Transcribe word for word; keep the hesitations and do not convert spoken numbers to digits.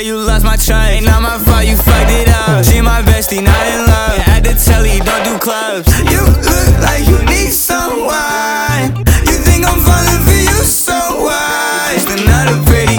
you lost my trust. Ain't not my fault, you fucked it up. She my bestie, not in love. Yeah, at the telly, don't do clubs. You look like you need someone. You think I'm falling for you, so why? Just another pretty